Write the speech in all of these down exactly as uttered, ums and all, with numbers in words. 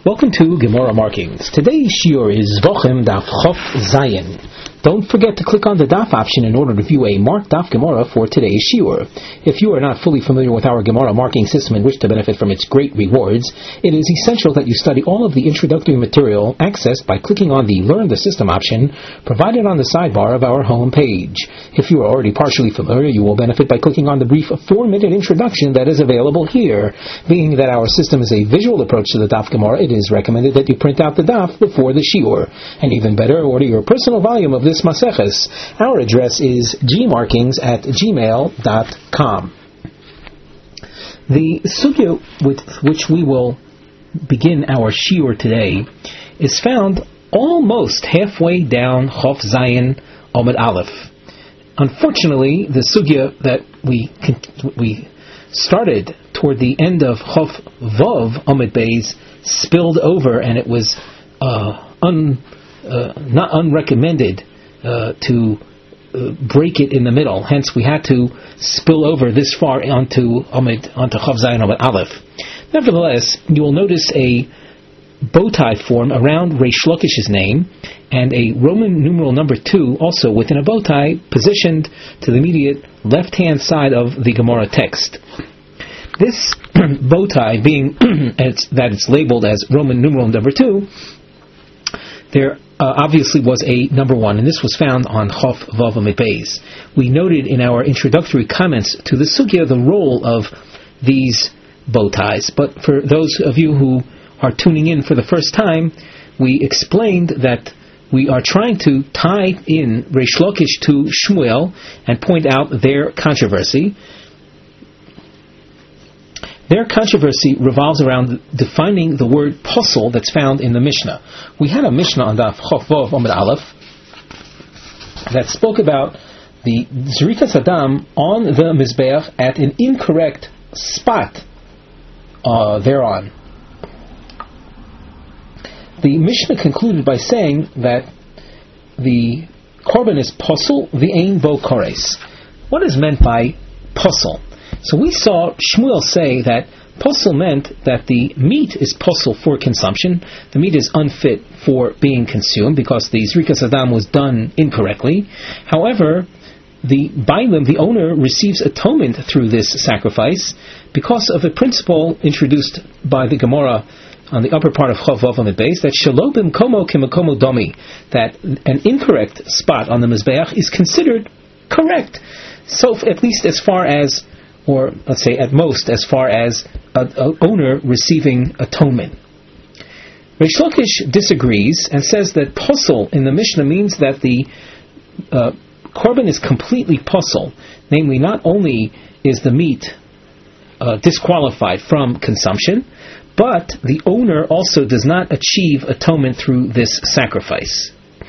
Welcome to Gemara Markings. Today's shiur is Zvochem Daf Chof Zayin. Don't forget to click on the Daf option in order to view a marked Daf Gemara for today's shiur. If you are not fully familiar with our Gemara marking system and wish to benefit from its great rewards, it is essential that you study all of the introductory material accessed by clicking on the Learn the System option provided on the sidebar of our home page. If you are already partially familiar, you will benefit by clicking on the brief four-minute introduction that is available here. Being that our system is a visual approach to the Daf Gemara, it is recommended that you print out the Daf before the shiur. And even better, order your personal volume of this Maseches. Our address is gmarkings at gmail dot com. The sugya with which we will begin our shiur today is found almost halfway down Chof Zayin Omid Aleph. Unfortunately, the sugya that we we started toward the end of Chof Vav Omid Beis spilled over, and it was uh, un, uh, not unrecommended Uh, to uh, break it in the middle. Hence, we had to spill over this far onto Amid, onto Chof Zayin Amid Aleph. Nevertheless, you will notice a bow tie form around Reish Lakish's name, and a Roman numeral number two also within a bow tie positioned to the immediate left-hand side of the Gemara text. This bow tie, being it's, that it's labeled as Roman numeral number two, there Uh, obviously was a number one, and this was found on Chof Vav Amid Beis. We noted in our introductory comments to the sugya the role of these bow ties, but for those of you who are tuning in for the first time, we explained that we are trying to tie in Reish Lakish to Shmuel and point out their controversy. Their controversy revolves around defining the word posel that's found in the Mishnah. We had a Mishnah on Daf Chof Vav Amid Aleph that spoke about the Zrikas Adam on the Mizbeach at an incorrect spot uh, thereon. The Mishnah concluded by saying that the korban is posel v'ein bo kores. What is meant by posel? So we saw Shmuel say that posel meant that the meat is posel for consumption. The meat is unfit for being consumed because the Zrikas Adam was done incorrectly. However, the Bailim, the owner, receives atonement through this sacrifice because of a principle introduced by the Gemara on the upper part of Chof Vav Amid Beis, that shelo b'mkomo k'makomo domi, that an incorrect spot on the Mizbeach is considered correct. So at least as far as, or let's say at most as far as an owner receiving atonement. Reish Lakish disagrees and says that posel in the Mishnah means that the uh, korban is completely posel, namely not only is the meat uh, disqualified from consumption, but the owner also does not achieve atonement through this sacrifice.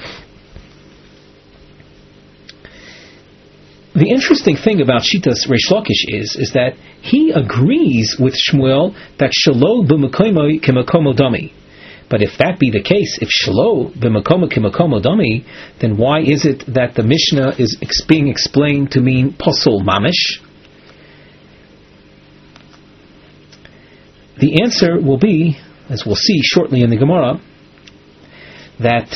The interesting thing about Shitas Reish Lakish is, is that he agrees with Shmuel that shelo b'makomo k'makomo dami. But if that be the case, if shelo b'makomo k'makomo dami, then why is it that the Mishnah is ex- being explained to mean posel mamish? The answer will be, as we'll see shortly in the Gemara, that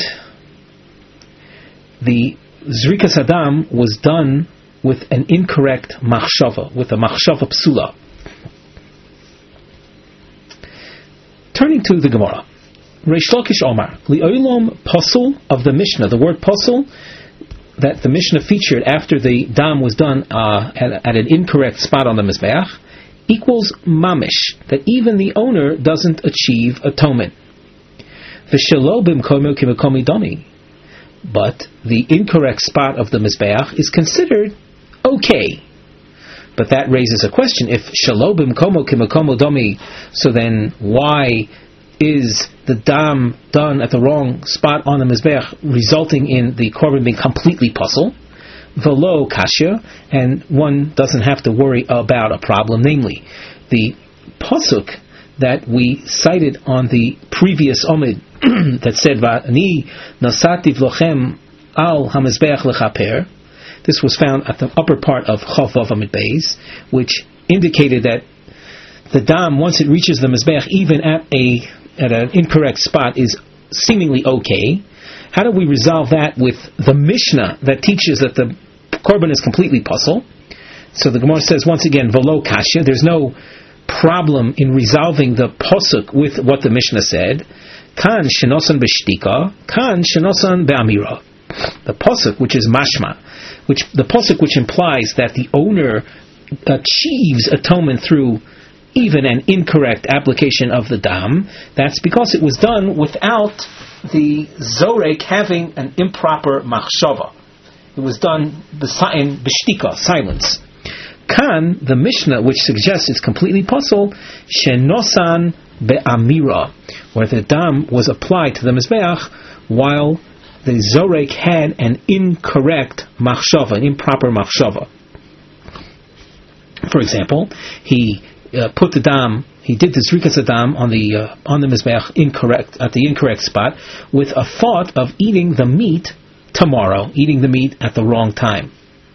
the Zrikas Adam was done with an incorrect machshava, with a machshava psula. Turning to the Gemara, Reish Lakish Omar, li'olam posel of the Mishnah, the word posel that the Mishnah featured after the dam was done uh, at, at an incorrect spot on the Mizbeach, equals mamish, that even the owner doesn't achieve atonement. V'shelo b'mkomo k'makomo dami, but the incorrect spot of the Mizbeach is considered okay. But that raises a question. If shelo b'mkomo k'makomo dami, so then why is the dam done at the wrong spot on the Mizbeach, resulting in the korban being completely posel? Velo kasha, and one doesn't have to worry about a problem, namely the pasuk that we cited on the previous Omid that said Va'ani nasati v'lochem al hamizbeach lechaper. This was found at the upper part of Chof Vav Amid Beis, which indicated that the dam, once it reaches the mizbeach, even at a at an incorrect spot is seemingly okay. How do we resolve that with the Mishnah that teaches that the korban is completely puzzle? So the Gemara says once again, velo kasha. There's no problem in resolving the posuk with what the Mishnah said. Kan shenosan b'shtika, kan shenosan be'amira. The posuk, which is mashma, which the posuk which implies that the owner achieves atonement through even an incorrect application of the dam, that's because it was done without the zorek having an improper machshava. It was done in b'shtika, silence. Kan, the Mishnah, which suggests it's completely puzzle, shenosan be'amira, where the dam was applied to the mizbeach while the zorek had an incorrect machshava, an improper machshava. For example, he uh, put the dam, he did the zrikas dam on the uh, on the mizbeach incorrect at the incorrect spot with a thought of eating the meat tomorrow, eating the meat at the wrong time.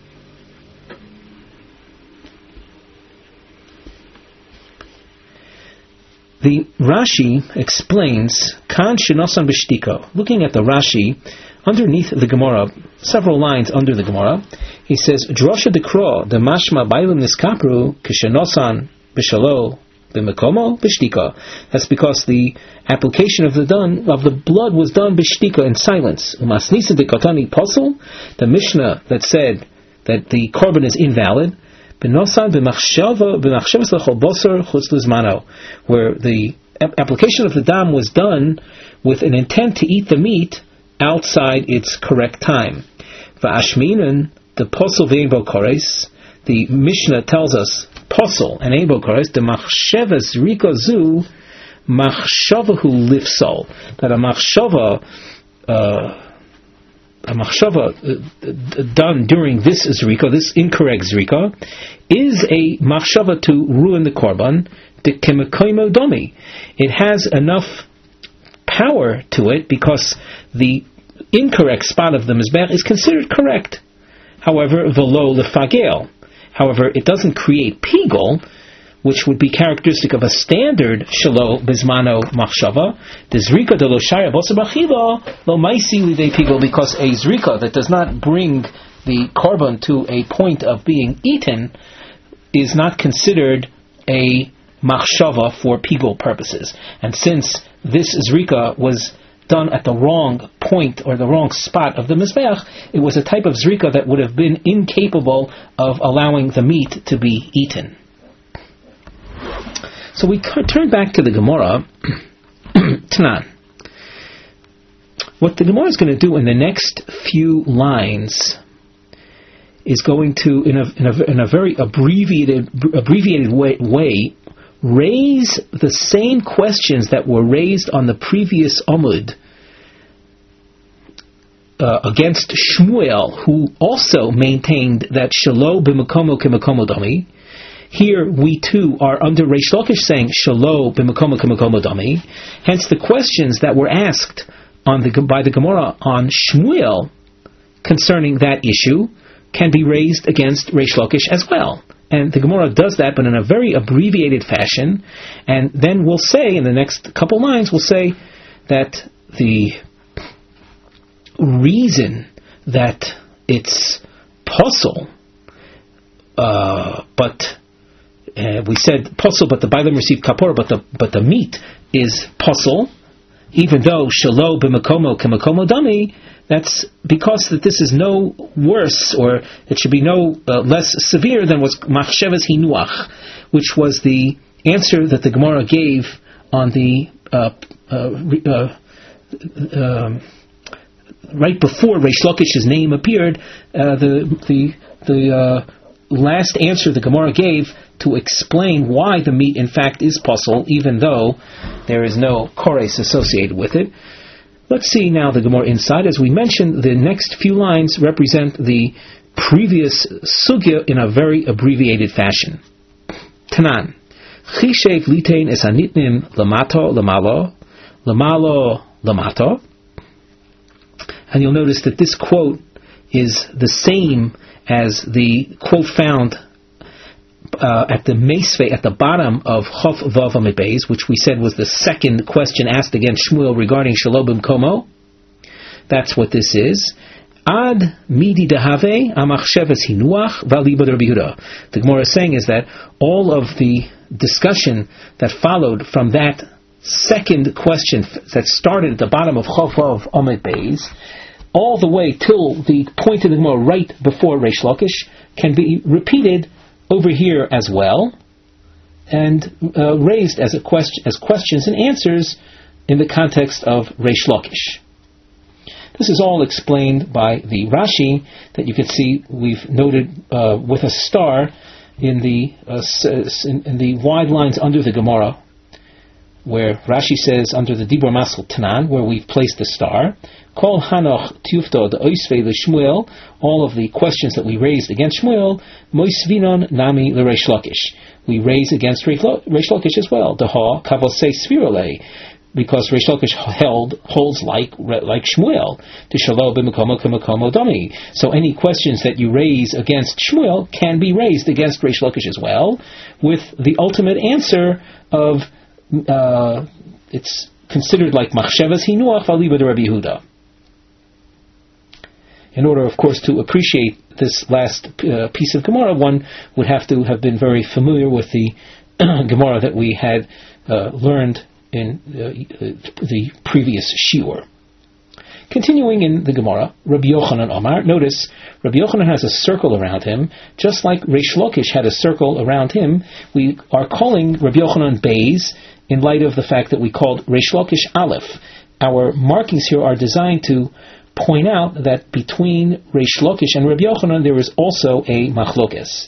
The Rashi explains kan shenosan b'shtiko. Looking at the Rashi underneath the Gemara, several lines under the Gemara, he says drosha dekro the mashma bailim niskapru kishenosan b'shalo b'mekomo b'shtika. That's because the application of the done of the blood was done b'shtika, in silence. Umasnisa dekotani posel, the Mishnah that said that the korban is invalid, b'nosan b'machshava b'machshavas l'chol boser chutz lizmano, where the application of the dam was done with an intent to eat the meat outside its correct time. V'ashminan, the posel v'ein bo kores, the Mishnah tells us posel and ein bo kores, the machshavas riko zu machshavahu lifsol, that a machshava uh, a machshava uh, done during this zrika, this incorrect zrika, is a machshava to ruin the korban, the kemekoimo domi. It has enough power to it because the incorrect spot of the mizbech is considered correct. However, velo lefagel. However, it doesn't create pigol, which would be characteristic of a standard shelo bizmano machshava. The zrika de lo shaya bosa b'achila lo maisi lidei pigol, because a zrika that does not bring the korban to a point of being eaten is not considered a machshava for pigol purposes. And since this zrika was done at the wrong point or the wrong spot of the mizbeach, it was a type of zrika that would have been incapable of allowing the meat to be eaten. So we turn back to the Gemara. Tanan. What the Gemara is going to do in the next few lines is going to, in a in a, in a very abbreviated abbreviated way, way, raise the same questions that were raised on the previous Amud uh, against Shmuel, who also maintained that Shalo b'makomo k'makomo dami. Here we too are under Reish Lakish saying Shalo b'makomo k'makomo dami. Hence the questions that were asked on the by the Gemara on Shmuel concerning that issue can be raised against Reish Lakish as well. And the Gemara does that, but in a very abbreviated fashion. And then we'll say, in the next couple lines, we'll say that the reason that it's posel, uh, but uh, we said posel, but the bailam received kapor, but the but the meat is posel, even though shalo b'makomo k'makomo dami. That's because that this is no worse, or it should be no uh, less severe than was machshavas hinuach, which was the answer that the Gemara gave on the uh, uh, uh, uh, right before Reish Lakish's name appeared. Uh, the the the uh, last answer the Gemara gave to explain why the meat in fact is posel, even though there is no kores associated with it. Let's see now the Gemara inside. As we mentioned, the next few lines represent the previous sugya in a very abbreviated fashion. Tanan. Chishev litein es hanitnim lamato lamalo, lamalo lamato. And you'll notice that this quote is the same as the quote found uh, at the Meisvei, at the bottom of Chof Vav Amid Beis, which we said was the second question asked against Shmuel regarding Shelo B'Mkomo. That's what this is. Ad midi dehave amachsheves hinuach v'alibad Rabbi Yehuda. The Gemara is saying is that all of the discussion that followed from that second question that started at the bottom of Chof Vav Amid Beis, all the way till the point of the Gemara right before Reish Lakish, can be repeated over here as well, and uh, raised as a question, as questions and answers in the context of Reish Lakish. This is all explained by the Rashi that you can see we've noted uh, with a star in the uh, in, in the wide lines under the Gemara, where Rashi says under the Dibur Masel Tanan, where we've placed the star, Kol Hanoch Tufto the Oisvei Shmuel, all of the questions that we raised against Shmuel, Moisvinon Nami L'Reish Lakish, we raise against Reish Lakish as well. Deha Kavosei Svirole, because Reish Lakish held holds like like Shmuel to Shelo B'Mekomo K'Mekomo Dami. So any questions that you raise against Shmuel can be raised against Reish Lakish as well, with the ultimate answer of uh, it's considered like Machshavas Hinuach V'Alibad Rabbi Yehuda. In order, of course, to appreciate this last uh, piece of Gemara, one would have to have been very familiar with the Gemara that we had uh, learned in uh, the previous shiur. Continuing in the Gemara, Rabbi Yochanan Omar, notice Rabbi Yochanan has a circle around him, just like Reish Lakish had a circle around him. We are calling Rabbi Yochanan Beis in light of the fact that we called Reish Lakish Aleph. Our markings here are designed to point out that between Reish Lakish and Rabbi Yochanan there is also a machlokes.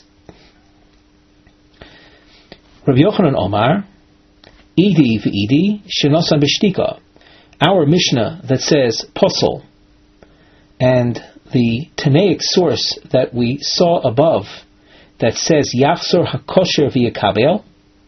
Rabbi Yochanan Omar, Idi v'idi shenosan b'shtika. Our Mishnah that says posel, and the Tanaic source that we saw above that says yachzor hakosher v'yakabel.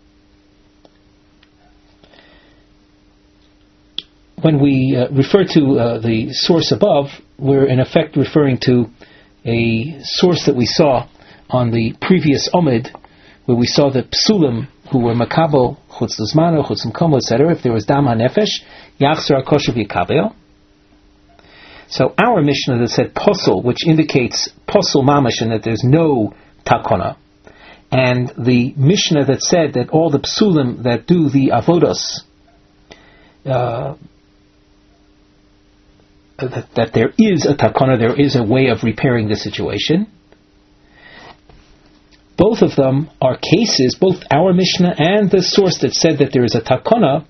When we uh, refer to uh, the source above, we're in effect referring to a source that we saw on the previous Omid, where we saw the psulim who were makabel chutz l'zmano, chutz l'mkomo, et cetera. If there was dam hanefesh, yachzor hakosher v'yakabel. So our Mishnah that said posel, which indicates posel mamash, and that there's no takona, and the Mishnah that said that all the psulim that do the avodos, uh, That, that there is a takana, there is a way of repairing the situation. Both of them are cases, both our Mishnah and the source that said that there is a takana,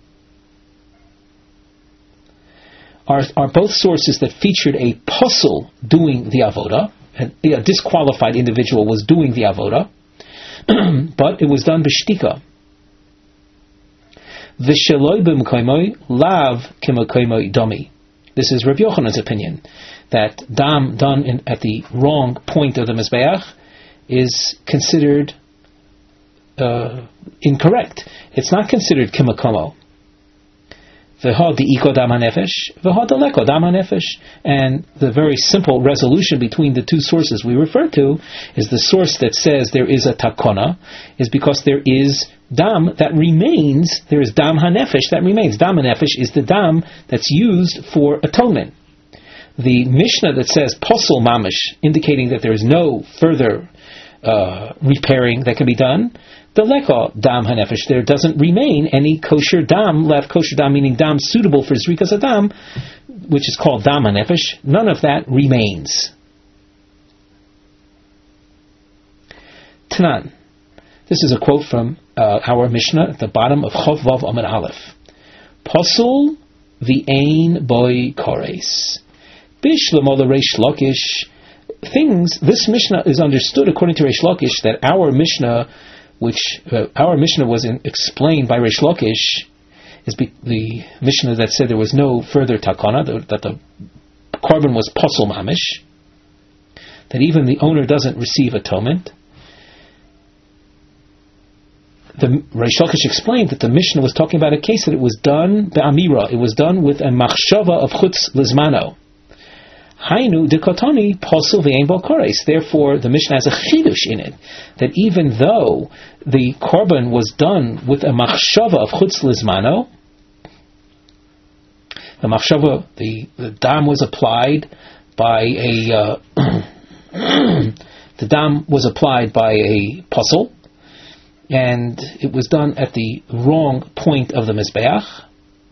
are, are both sources that featured a posel doing the avoda, and a disqualified individual was doing the avoda, but it was done b'shtika. V'sheloi b'mkoimoi lav k'mkoimoi domi. This is Rabbi Yochanan's opinion, that dam done in, at the wrong point of the Mizbeach is considered uh, incorrect. It's not considered kimakomo. V'ha di'iko dam hanefesh, v'ha daleko dam hanefesh. And the very simple resolution between the two sources we refer to is the source that says there is a takona, is because there is dam that remains, there is dam hanefesh that remains. Dam hanefesh is the dam that's used for atonement. The Mishnah that says posel mamish, indicating that there is no further uh, repairing that can be done, the leko dam hanefesh, there doesn't remain any kosher dam left, kosher dam meaning dam suitable for zrikas adam, which is called dam hanefesh, none of that remains. Tanan. This is a quote from uh, our Mishnah at the bottom of Chof Vav Amud Aleph. Posel v'ein boy kores. Bishlamo the Reish Lakish. Things, this Mishnah is understood according to Reish Lakish that our Mishnah, which uh, our Mishnah was in, explained by Reish Lakish, is be, the Mishnah that said there was no further takana, the, that the korban was posel mamish, that even the owner doesn't receive atonement. The Reish Lakish explained that the Mishnah was talking about a case that it was done be'amira, it was done with a machshava of chutz lizmano. Hainu dekotoni posul ve'ein bo kores. Therefore, the Mishnah has a chidush in it, that even though the korban was done with a machshava of chutz lizmano, the machshava, the, the dam was applied by a uh, the dam was applied by a puzzle, and it was done at the wrong point of the mizbeach.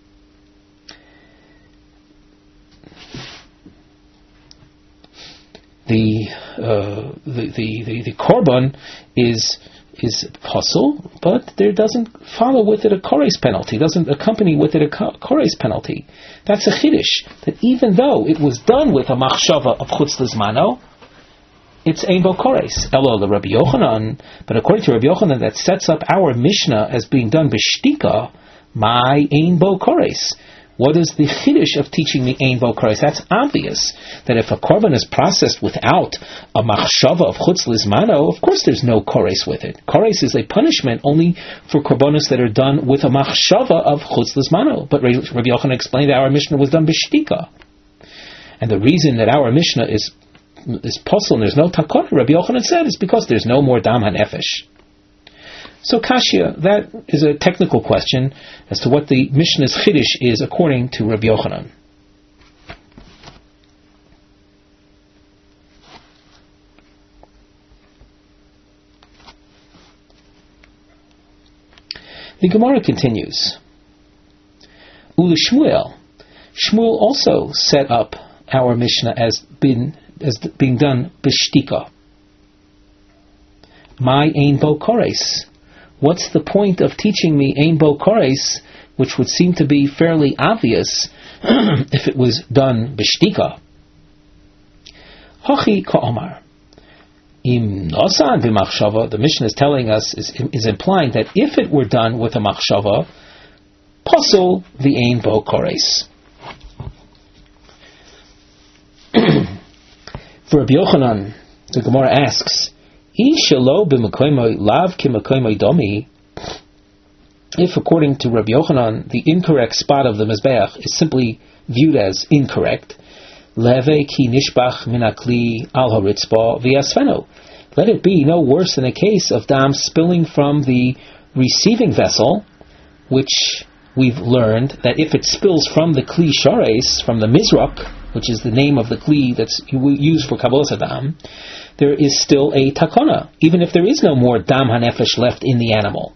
The, uh, the the the the korban is is puzzle, but there doesn't follow with it a kores penalty. Doesn't accompany with it a kores penalty. That's a chiddush, that even though it was done with a machshava of chutz lizmano, it's ein bo kores. Elo the Rabbi Yochanan, but according to Rabbi Yochanan, that sets up our Mishnah as being done b'shtika, my ein bo kores. What is the chiddush of teaching the ein bo kores? That's obvious, that if a korban is processed without a machshava of chutz lizmano, of course there's no kores with it. Kores is a punishment only for korbanos that are done with a machshava of chutz lizmano. But Rabbi Yochanan explained that our Mishnah was done b'shtika, and the reason that our Mishnah is is posel and there's no takon, Rabbi Yochanan said, is because there's no more dam hanefesh. So Kashya, that is a technical question as to what the Mishnah's chiddush is according to Rabbi Yochanan. The Gemara continues. Ula Shmuel. Shmuel also set up our Mishnah as being, as being done b'shtika. My ein bo kores. What's the point of teaching me ein bo kores, which would seem to be fairly obvious if it was done b'shtika? Hachi ka'omar. Im nosan b'machshava, the Mishnah is telling us, is, is implying that if it were done with a machshava, posel the ein bo kores. For Rabbi Yochanan, the Gemara asks, if according to Rabbi Yochanan the incorrect spot of the mizbeach is simply viewed as incorrect, let it be no worse than a case of dam spilling from the receiving vessel, which we've learned that if it spills from the kli shares, from the mizrak, which is the name of the kli that's used for kabbalas hadam, there is still a takona, even if there is no more dam hanefesh left in the animal.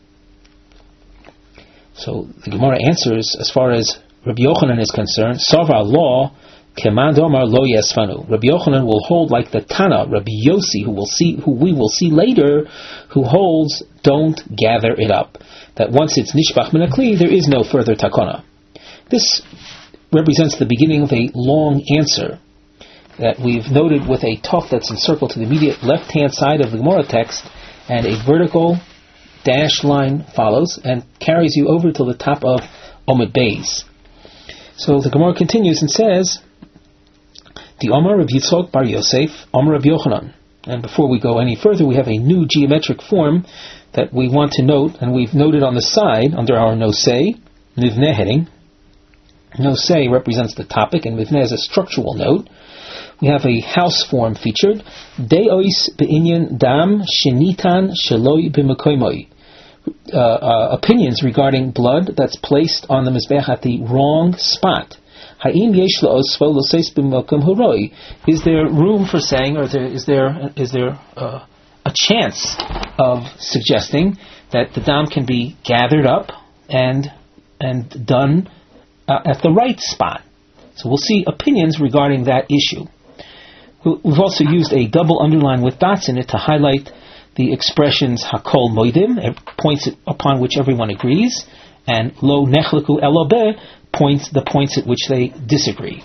So the Gemara answers, as far as Rabbi Yochanan is concerned, Savar law, Keman Domar lo yesfanu. Rabbi Yochanan will hold like the Tana, Rabbi Yossi, who will see, who we will see later, who holds, don't gather it up. That once it's nishbach min hakli, there is no further takona. This represents the beginning of a long answer that we've noted with a tuf that's encircled to the immediate left-hand side of the Gemara text, and a vertical dash line follows and carries you over to the top of Omid Beis. So the Gemara continues and says, the Omar of Yitzchok bar Yosef, Omar of Yochanan. And before we go any further, we have a new geometric form that we want to note, and we've noted on the side under our nosei, Mivneh heading. Nosei represents the topic, and Mivneh is a structural note. We have a house form featured. De'ois be'inyan dam shenitan sheloi b'mekoimoi. Uh, uh, opinions regarding blood that's placed on the mizbeach at the wrong spot. Ha'im yesh la'osvo l'seis b'mekom horoi. Is there room for saying, or is there is there, is there uh, a chance of suggesting that the dam can be gathered up and and done uh, at the right spot? So we'll see opinions regarding that issue. We've also used a double underline with dots in it to highlight the expressions hakol moedim, points upon which everyone agrees, and lo nechleku elo be, points the points at which they disagree.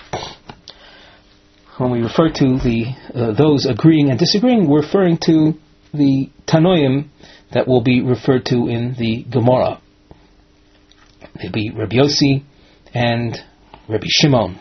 When we refer to the uh, those agreeing and disagreeing, we're referring to the tanoim that will be referred to in the Gemara. They'll be Rabbi Yossi and Rabbi Shimon.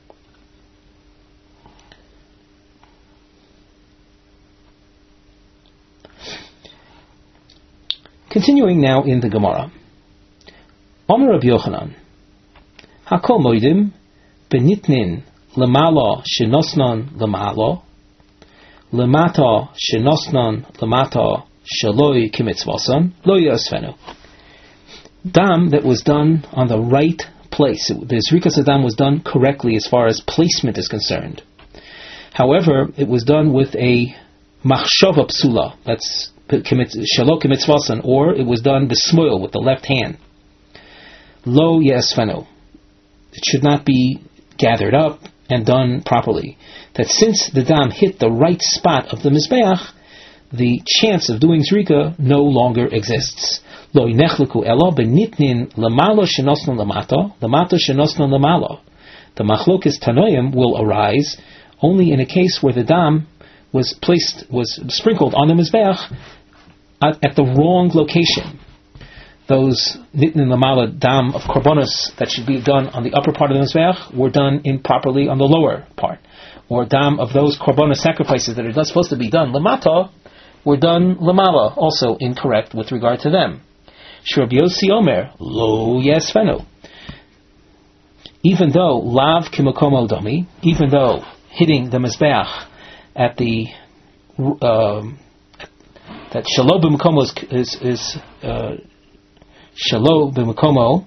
Continuing now in the Gemara. Omer Rabbi Yochanan, Hakol moedim benitnin lemala shenosnon lemalo, lemata shenosnon lemata shaloi kimitzvason lo yosfenu. Dam that was done on the right place. The Zrikas Adam was done correctly as far as placement is concerned. However, it was done with a machshava psula, that's shalo kimitzvason, or it was done b'smoil, with the left hand. Lo yesfenu. It should not be gathered up and done properly. That since the dam hit the right spot of the mizbeach, the chance of doing zrika no longer exists. Lo yinechliku elo benitnin lamalo shenosnon lamato, lamato shenosnon lamalo. The machlokes tanoim will arise only in a case where the dam was placed, was sprinkled on the mizbeach at, at the wrong location. Those nitnin lamala dam of korbanos that should be done on the upper part of the mizbeach were done improperly on the lower part, or dam of those korbanos sacrifices that are not supposed to be done lamata were done lamala, also incorrect with regard to them. Sh'Rabbi Yossi Omer lo yesfenu. Even though lav kimakomo domi, even though hitting the mizbeach at the um, that shalo b'makomo is is, is uh, shalo b'makomo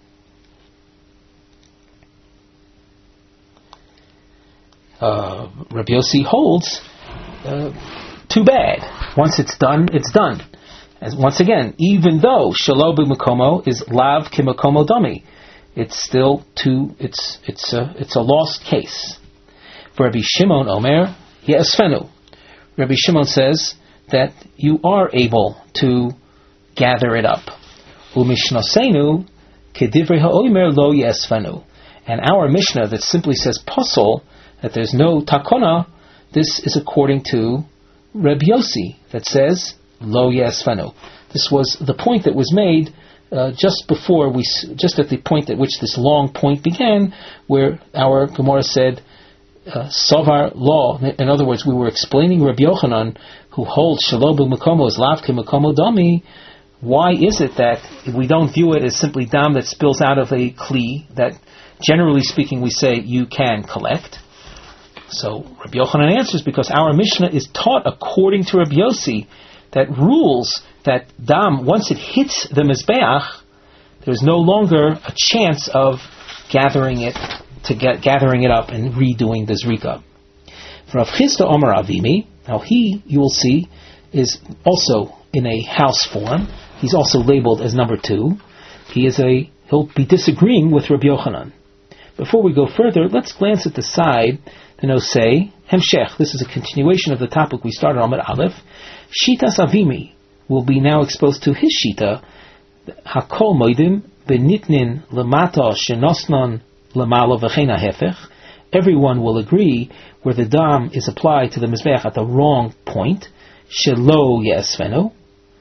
uh, Rabbi Yossi holds uh, too bad. Once it's done, it's done. And once again, even though shalo b'makomo is lav kimakomo dami, it's still too. It's it's a it's a lost case. For Rabbi Shimon Omer yesfenu, Rabbi Shimon says that you are able to gather it up. Umishnasenu kedivrei ha'omer lo yesfenu, and our Mishnah that simply says posol, that there's no takona, this is according to Rabbi Yossi that says lo yesfenu. This was the point that was made uh, just before we, just at the point at which this long point began, where our Gemara said uh, Sovar law. In other words, we were explaining Rabbi Yochanan, who holds shalo b'makomo is lav k'makomo dami. Why is it that we don't view it as simply dam that spills out of a kli that, generally speaking, we say you can collect? So Rabbi Yochanan answers, because our Mishnah is taught according to Rabbi Yossi that rules that dam, once it hits the mizbeach, there's no longer a chance of gathering it to get gathering it up and redoing the zrika. For Rav Chisda Omer Avimi, now he, you will see, is also in a house form. He's also labeled as number two. He is a he'll be disagreeing with Rabbi Yochanan. Before we go further, let's glance at the side. The Nosei Hemshech. This is a continuation of the topic we started on at Aleph. Shitas Avimi will be now exposed to his shita. Hakol moedim benitnin lemata shenosnon lemalo v'chein hafech. Everyone will agree where the dam is applied to the mizbeach at the wrong point. Shelo yesfenu.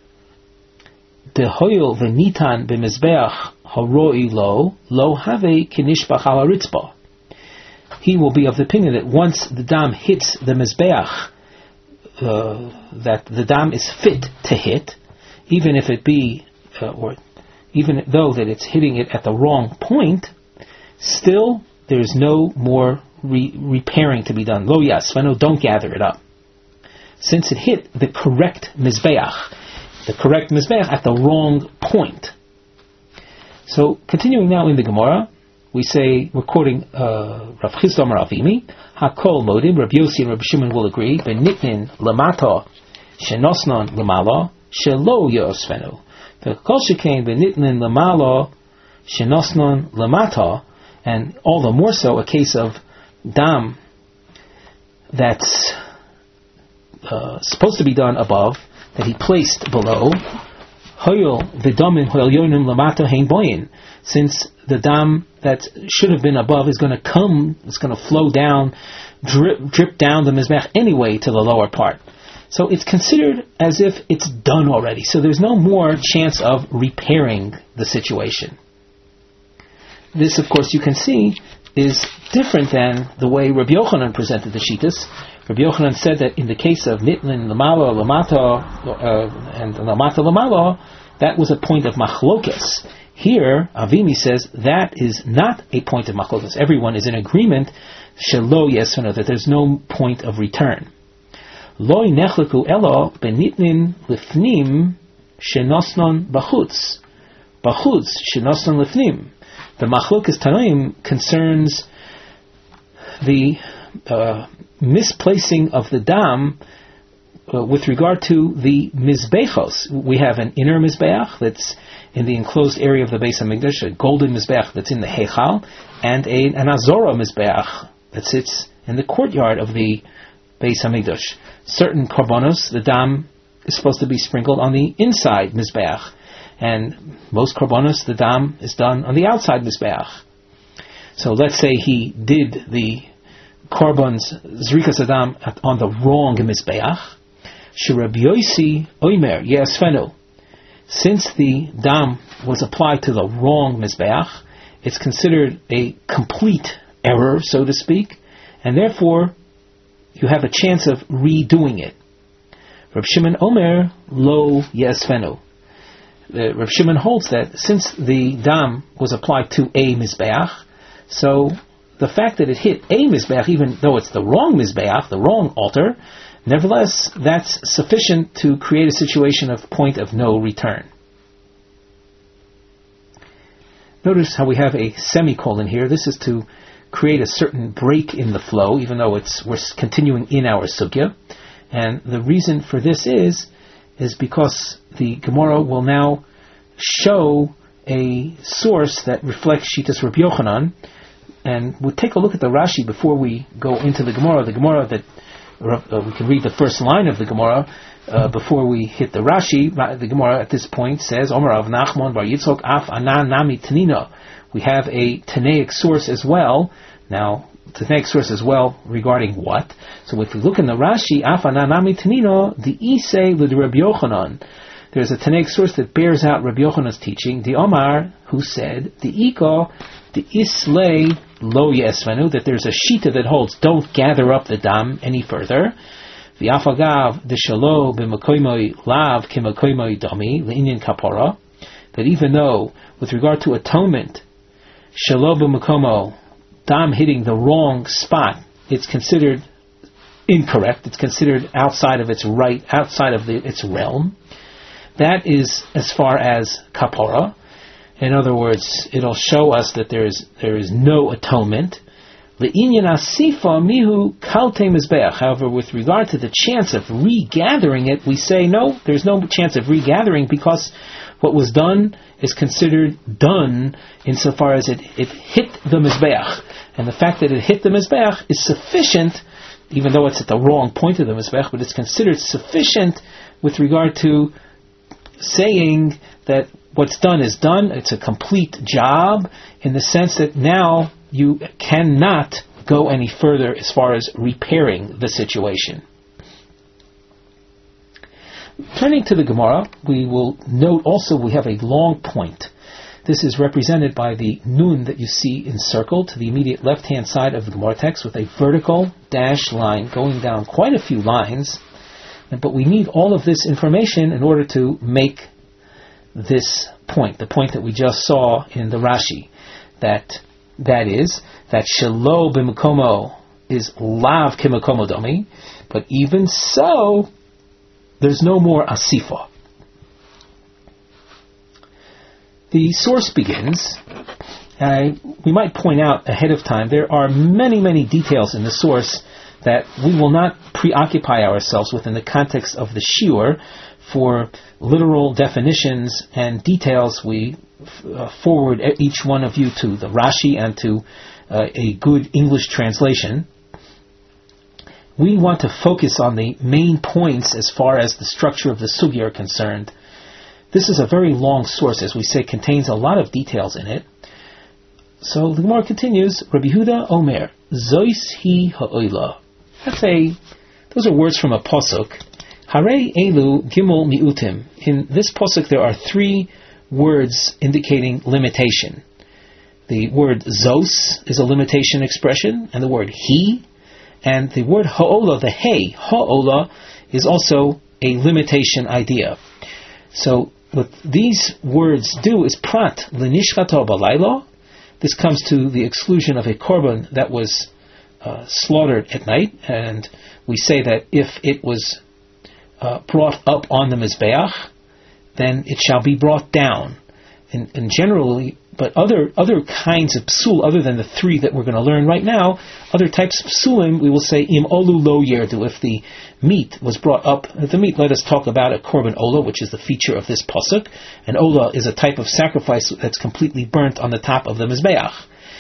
Dehoyel v'nitan b'mizbeach haroi lo lo have kinishbach al haritzba. He will be of the opinion that once the dam hits the mizbeach, uh, that the dam is fit to hit, even if it be, uh, or even though that it's hitting it at the wrong point, still there is no more re- repairing to be done. Lo yasfenu, don't gather it up, since it hit the correct mizbeach, the correct mizbeach at the wrong point. So continuing now in the Gemara, we say, we're quoting uh, Rav Chisda Amar Avimi, Hakol Modim, Rabbi Yossi and Rabbi Shimon will agree, Benitnin Lamata Shenosnon Lamala Shelo Yosfenu. The Kol Shekain Benitnin Lamala Shenosnon Lamata, and all the more so a case of dam that's uh, supposed to be done above, that he placed below. Hoyel v'damin hoyel yonim lamata hein boyin. Since the dam that should have been above is going to come, it's going to flow down, drip, drip down the mizbech anyway to the lower part. So it's considered as if it's done already. So there's no more chance of repairing the situation. This, of course, you can see is different than the way Rabbi Yochanan presented the Shitas. Rabbi Yochanan said that in the case of Nitlin Lamala, Lamata, uh, and Lamata Lamala, that was a point of machlokes. Here, Avimi says that is not a point of machlokas. Everyone is in agreement, shelo yesvenu, that there's no point of return. Lo nechleku elo benitnin lifnim shenosnon bachutz. Bachutz shenosnon lifnim. The machlokas tanoim concerns the uh, misplacing of the dam uh, with regard to the mizbechos. We have an inner mizbeach that's in the enclosed area of the Beis Hamikdash, a golden mizbeach that's in the heichal, and a, an azora mizbeach that sits in the courtyard of the Beis Hamikdash. Certain korbanos, the dam is supposed to be sprinkled on the inside mizbeach, and most korbanos, the dam is done on the outside mizbeach. So let's say he did the korban's zrikas adam on the wrong mizbeach. Shirab Yosi Oimer Yesfenu. Since the dam was applied to the wrong mizbeach, it's considered a complete error, so to speak, and therefore you have a chance of redoing it. Reb Shimon Omer Lo Yesfenu. Uh, Reb Shimon holds that since the dam was applied to a mizbeach, so the fact that it hit a mizbeach, even though it's the wrong mizbeach, the wrong altar, nevertheless, that's sufficient to create a situation of point of no return. Notice how we have a semicolon here. This is to create a certain break in the flow, even though it's we're continuing in our sugya. And the reason for this is, is because the Gemara will now show a source that reflects Shitas Rabbi Yochanan. And we'll take a look at the Rashi before we go into the Gemara. The Gemara that uh, we can read the first line of the Gemara uh, before we hit the Rashi. The Gemara at this point says, Omer of Nachman bar Yitzchok af anan nami tanina. We have a Tanaic source as well. Now, Tanaic source as well regarding what? So if we look in the Rashi, af anan nami tanina, the isei l'd Rabbi Yochanan. There's a Tanaic source that bears out Rabbi Yochanan's teaching. The Omar, who said, the Iko, the Islay Lo Yesvenu, that there's a shita that holds don't gather up the dam any further. The Afagav the Shalo b'makoymoi lav k'makoymoi dami le'inyan kapora, that even though with regard to atonement, Shalo b'makomo, dam hitting the wrong spot, it's considered incorrect. It's considered outside of its right, outside of the, its realm. That is as far as kapora. In other words, it'll show us that there is there is no atonement. Le'inyan asifa mihu kalte mizbeach. However, with regard to the chance of regathering it, we say no, there's no chance of regathering because what was done is considered done insofar as it, it hit the mizbeach. And the fact that it hit the mizbeach is sufficient, even though it's at the wrong point of the mizbeach, but it's considered sufficient with regard to saying that what's done is done. It's a complete job in the sense that now you cannot go any further as far as repairing the situation. Turning to the Gemara, we will note also we have a long point. This is represented by the nun that you see encircled to the immediate left-hand side of the Gemara text with a vertical dash line going down quite a few lines. But we need all of this information in order to make this point, the point that we just saw in the Rashi, that that is, that shelo b'makomo is lav k'makomo dami, but even so, there's no more asifa. The source begins, uh, we might point out ahead of time, there are many, many details in the source that we will not preoccupy ourselves with in the context of the shiur. For literal definitions and details, we uh, forward each one of you to the Rashi and to uh, a good English translation. We want to focus on the main points as far as the structure of the sugya are concerned. This is a very long source, as we say, contains a lot of details in it. So the Gemara continues, Rabbi Huda Omer, Zois hi ha'oila. That's a, those are words from a pasuk. Harei elu gimel miutim. In this pasuk there are three words indicating limitation. The word zos is a limitation expression, and the word he, and the word ha'ola, the hey, ha'ola, is also a limitation idea. So what these words do is prat l'nishchato balaylo. This comes to the exclusion of a korban that was uh, slaughtered at night, and we say that if it was uh, brought up on the mizbeach, then it shall be brought down. And, and generally, but other other kinds of psul, other than the three that we're going to learn right now, other types of psulim, we will say im olu lo yerdu. If the meat was brought up, the meat, let us talk about a korban ola, which is the feature of this pasuk. An ola is a type of sacrifice that's completely burnt on the top of the mizbeach.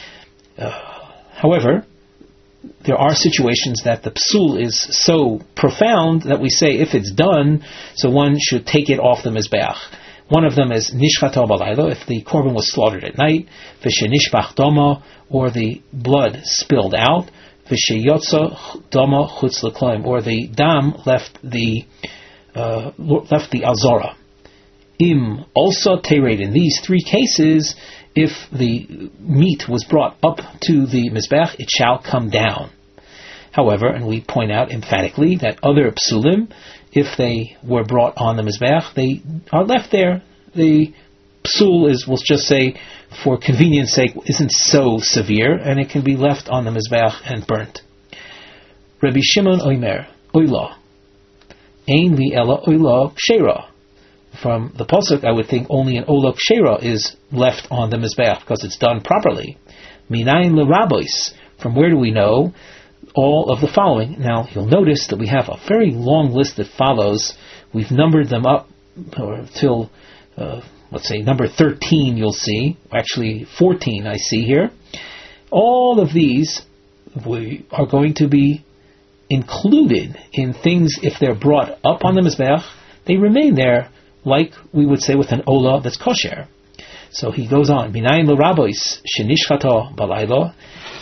Uh, however, there are situations that the psul is so profound that we say if it's done, so one should take it off the mizbeach. One of them is nishchato balaylo, if the korban was slaughtered at night, v'shenishbach dama, or the blood spilled out, v'sheyotza dama chutz l'kloim, or the dam left the uh, left the azora. Im also tered, in these three cases, if the meat was brought up to the mizbech, it shall come down. However, and we point out emphatically that other psulim, if they were brought on the mizbeach, they are left there. The psul is, we'll just say, for convenience sake, isn't so severe, and it can be left on the mizbeach and burnt. Rabbi Shimon Omer, Oila, Ein li ela Oila Kshera. From the pasuk, I would think only an Oila Kshera is left on the mizbeach because it's done properly. Minayin l'rabois. From where do we know all of the following? Now, you'll notice that we have a very long list that follows. We've numbered them up or till, uh, let's say, number thirteen, you'll see. Actually, fourteen I see here. All of these we are going to be included in things, if they're brought up on the mizbeach, they remain there, like we would say with an ola that's kosher. So he goes on, Minayin l'rabois shenishchato balaylo,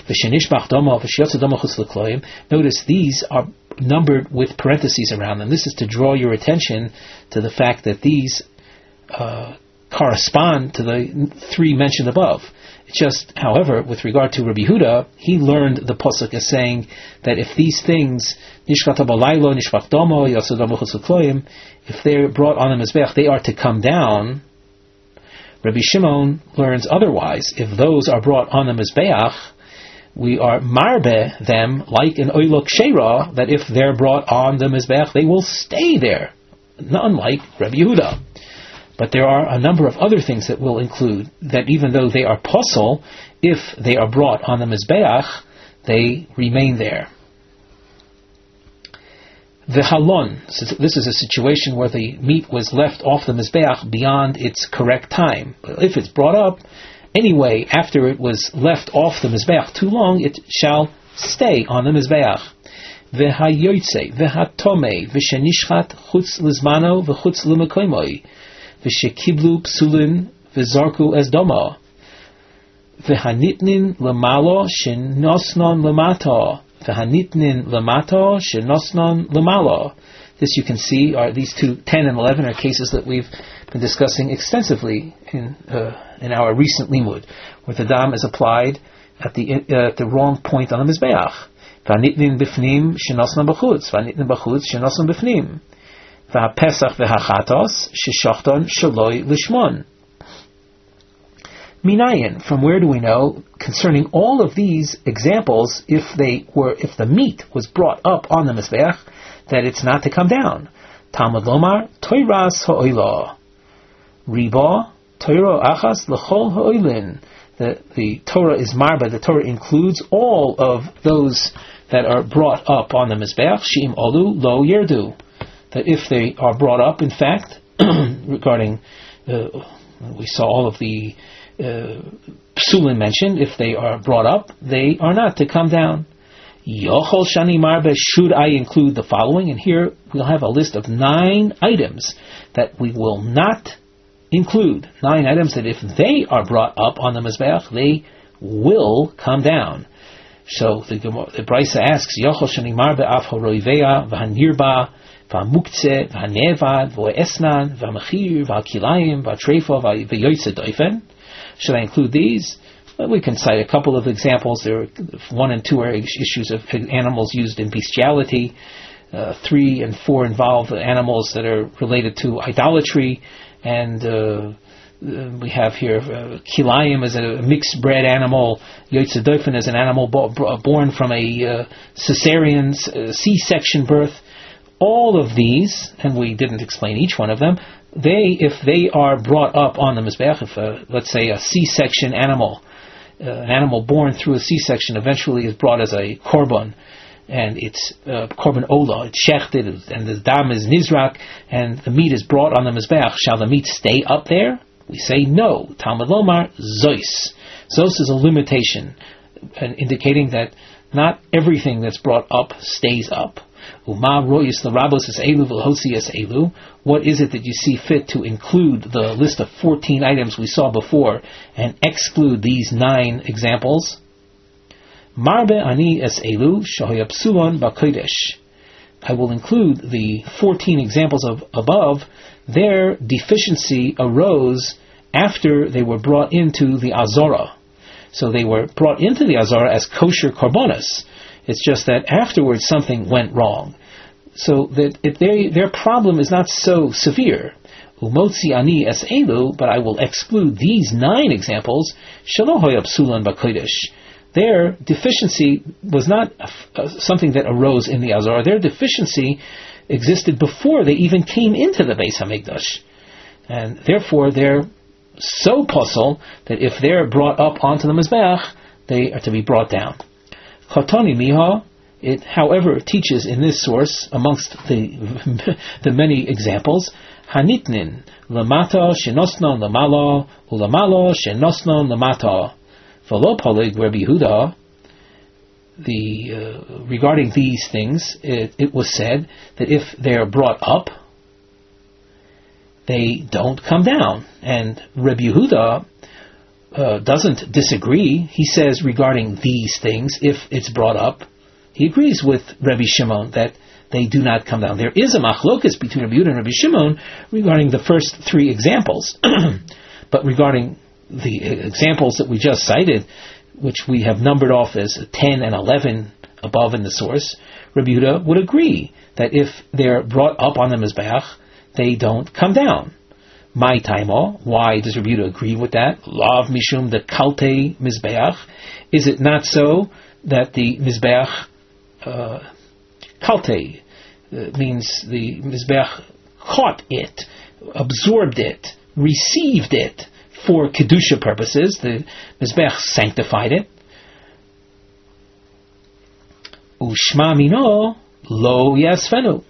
notice these are numbered with parentheses around them. This is to draw your attention to the fact that these uh, correspond to the three mentioned above. It's just, however, with regard to Rabbi Huda, he learned the pasuk as saying that if these things, if they're brought on the mizbech, they are to come down. Rabbi Shimon learns otherwise. If those are brought on the mizbeach, we are marbe them like an oila kshera, that if they're brought on the mizbeach, they will stay there, unlike Rabbi Yehuda. But there are a number of other things that will include that even though they are posel, if they are brought on the mizbeach, they remain there. The halon, so this is a situation where the meat was left off the mizbeach beyond its correct time. But if it's brought up anyway, after it was left off the mizbeach too long, it shall stay on the mizbeach. V'hayoytze, v'hatome, v'shenishchat chutz lizmano, v'chutz l'mekoimoi, v'shekiblu psulin, v'zarku es doma, v'hanitnin l'malo, shenosnon l'mato, v'hanitnin l'mato, shenosnon l'malo. This you can see are these two, ten and eleven, are cases that we've been discussing extensively in uh, in our recent limud, where the dam is applied at the uh, at the wrong point on the mizbeach. V'hanitnin b'fnim shenosnon b'chutz, v'hanitnin b'chutz shenosnon b'fnim. V'hapesach v'hachatos sheshachton shaloi lishmon. Minayin, from where do we know concerning all of these examples, if they were, if the meat was brought up on the mizbeach, that it's not to come down? Talmud lomar toiras ha'oila riba toiro achas l'chol ha'oilin. The the Torah is marba. The Torah includes all of those that are brought up on the mizbeach. She'im olu lo yerdu. That if they are brought up, in fact, regarding uh, we saw all of the Uh, psulim mentioned, if they are brought up, they are not to come down. Yochol shani marbe, should I include the following? And here we'll have a list of nine items that we will not include. Nine items that if they are brought up on the mizbeach, they will come down. So the, the Brisa asks, Yochol shani marbe af horoiveya v'hanirba v'hamuktze v'hanevad v'esnan v'hamachir v'hakilayim v'hatrefa v'yoytze doifen. Should I include these? Well, we can cite a couple of examples. There are one and two are issues of animals used in bestiality. Uh, three and four involve animals that are related to idolatry. and uh, we have here uh, Kilayim as a mixed bred animal, Yotze Dofen as an animal bo- born from a uh, cesarean uh, C-section birth. All of these, and we didn't explain each one of them, they, if they are brought up on the Mizbeach, if a, let's say a C-section animal, uh, an animal born through a C-section eventually is brought as a korban, and it's uh, korban ola, it's shechted, and the dam is nizrak, and the meat is brought on the Mizbeach, shall the meat stay up there? We say no. Talmud Lomar, Zois. Zos is a limitation, and indicating that not everything that's brought up stays up. Uma royis l'rabos es elu v'lhosi es elu. What is it that you see fit to include the list of fourteen items we saw before and exclude these nine examples? Marbe ani es elu shohaya psulon b'kodesh. I will include the fourteen examples of above. Their deficiency arose after they were brought into the Azara. So they were brought into the Azara as kosher korbanos. It's just that afterwards something went wrong. So that it, they, their problem is not so severe. Umotzi ani es elu, but I will exclude these nine examples. Shelo hoya psulan b'kodesh. Their deficiency was not uh, something that arose in the Azara. Their deficiency existed before they even came into the Beis HaMikdash. And therefore they're so puzzle that if they're brought up onto the Mizbeach, they are to be brought down. Chatoni miha, it however teaches in this source, amongst the the many examples, hanitnin lamata shenosnon lamalo ulamalo shenosnon lamata v'lo polig Rabbi Yehuda. The uh, regarding these things, it, it was said that if they are brought up, they don't come down. And Rabbi Yehuda uh, doesn't disagree. He says regarding these things, if it's brought up, he agrees with Rabbi Shimon that they do not come down. There is a machlokas between Rabbi Yehuda and Rabbi Shimon regarding the first three examples, but regarding the examples that we just cited, which we have numbered off as ten and eleven above in the source, Rabbi Yehuda would agree that if they're brought up on the Mizbeach, they don't come down. My taimo, why does Rabbi Yehuda agree with that? Lav mishum the kalte Mizbeach. Is it not so that the Mizbeach, uh, kalte, uh, means the Mizbeach caught it, absorbed it, received it, for Kedusha purposes, the Mizbeach sanctified it. Ushma mino lo yasfenu.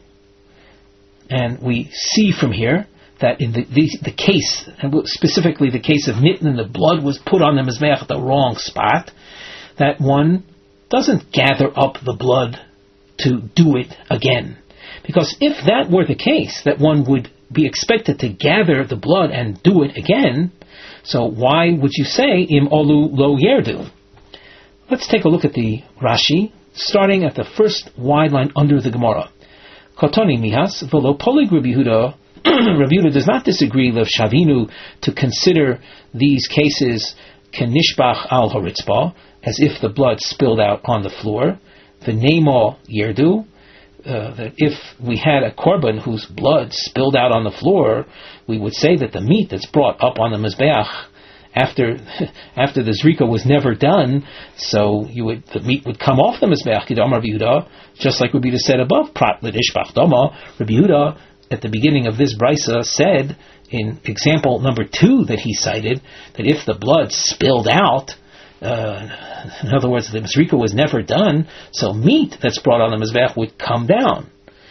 And we see from here that in the, the, the case, and specifically the case of Nitnin, the blood was put on the Mizbeach at the wrong spot, that one doesn't gather up the blood to do it again. Because if that were the case, that one would be expected to gather the blood and do it again, so why would you say im olu lo yerdu? Let's take a look at the Rashi, starting at the first wide line under the Gemara. Kotoni mihas v'lo polig Rabbi Yehuda. Rabbi Yehuda does not disagree lev shavinu to consider these cases kenishbach al haritzba, as if the blood spilled out on the floor. V'nemo yerdu. Uh, that if we had a korban whose blood spilled out on the floor, we would say that the meat that's brought up on the Mizbeach after after the Zrika was never done, so you would the meat would come off the Mizbeach, Kidam Rabbi Yehuda, just like Rabbi Yehuda said above, Prat l'dishbach dama. Rabbi Yehuda, at the beginning of this brisa, said in example number two that he cited, that if the blood spilled out, Uh, in other words, the Mizrika was never done, so meat that's brought on the Mizbeach would come down.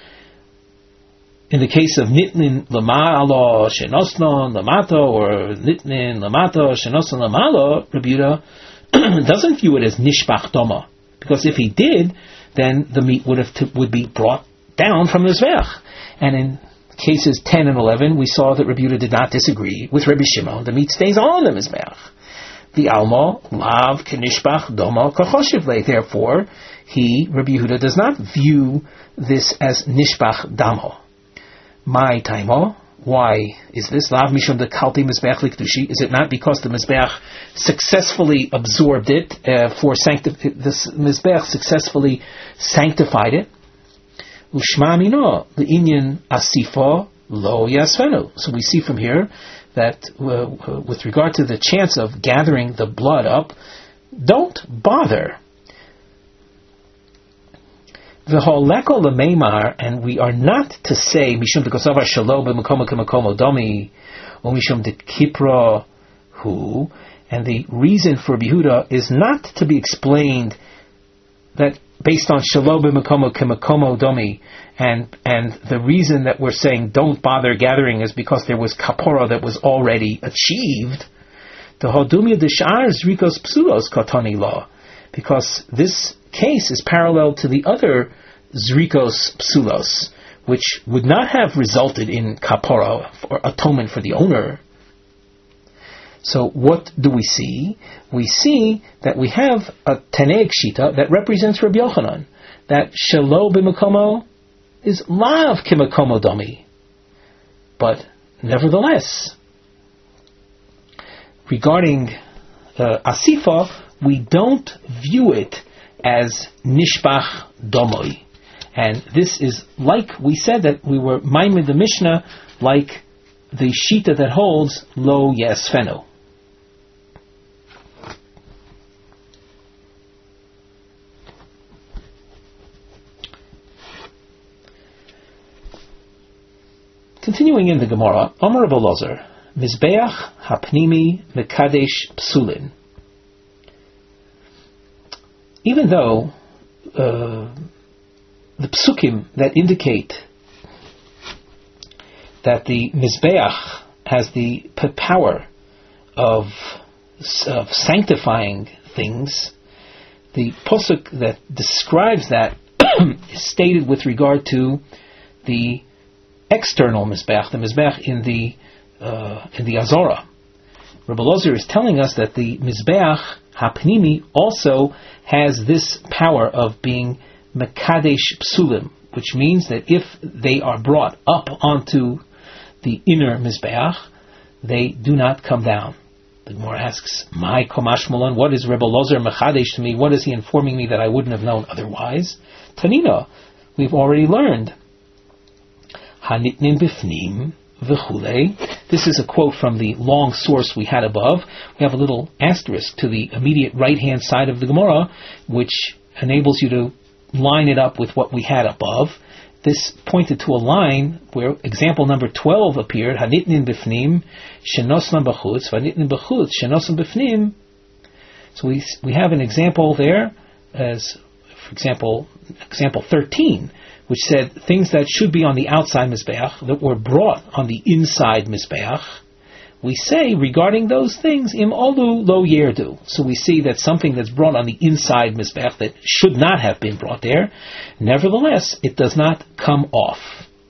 In the case of Nitnin Lamalo Shenosnon Lamato, or Nitnin Lamato Shenosnon Lamalo, Rabbi Yehuda doesn't view it as Nishbach Doma, because if he did, then the meat would have to, would be brought down from the Mizbeach. And in cases ten and eleven, we saw that Rabbi Yehuda did not disagree with Rabbi Shimon. The meat stays on the Mizbeach. The Alma, Lav, Kenishbach, Doma, Kachoshivle. Therefore, he, Rabbi Yehuda, does not view this as Nishbach Damo. My Taimo, why is this? Lav Mishum the Kalti Mizbeach Likdushi. Is it not because the Mizbeach successfully absorbed it, uh, for sancti- the Mizbeach successfully sanctified it? Ushma Mino, the Inyan Asifa, lo yasfenu. So we see from here that uh, with regard to the chance of gathering the blood up, don't bother. V'holeko l'meimar, and we are not to say mishum dekosavar shalo b'makomo k'makomo domi, or mishum dekipra hu, and the reason for Yehuda is not to be explained that based on shalo b'makomo k'makomo domi, and and the reason that we're saying don't bother gathering is because there was kapora that was already achieved. The hodumia d'shar zrikos psulos katani law, because this case is parallel to the other zrikos psulos, which would not have resulted in kapora, or atonement for the owner. So what do we see? We see that we have a Tanaic Shita that represents Rabbi Yochanan, that shelo b'makomo is lav k'makomo domi. But nevertheless, regarding uh, Asifa, we don't view it as nishbach domoi. And this is like we said that we were maimed the Mishnah, like the Shita that holds lo yasfenu. Continuing in the Gemara, Amar Rabbi Elazar, Mizbeach hapnimi mekadesh psulin. Even though uh, the psukim that indicate that the Mizbeach has the p- power of, of sanctifying things, the posuk that describes that is stated with regard to the external Mizbeach, the Mizbeach in the uh, in the Azorah. Rabbi Elazar is telling us that the Mizbeach Hapnimi also has this power of being Mekadesh Psulim, which means that if they are brought up onto the inner Mizbeach, they do not come down. The Gemara asks, "My Komash Malon, what is Rabbi Elazar Mekadesh to me? What is he informing me that I wouldn't have known otherwise?" Tanina, we've already learned. Hanitnin bifnim v'chulei. This is a quote from the long source we had above. We have a little asterisk to the immediate right-hand side of the Gemara, which enables you to line it up with what we had above. This pointed to a line where example number twelve appeared. Hanitnin bifnim shenosna b'chutz v'hanitnin b'chutz shenosna bifnim. So we we have an example there, as for example, example thirteen, which said things that should be on the outside Mizbeach that were brought on the inside Mizbeach. We say regarding those things, im olu lo yerdu. So we see that something that's brought on the inside Mizbeach that should not have been brought there, nevertheless, it does not come off.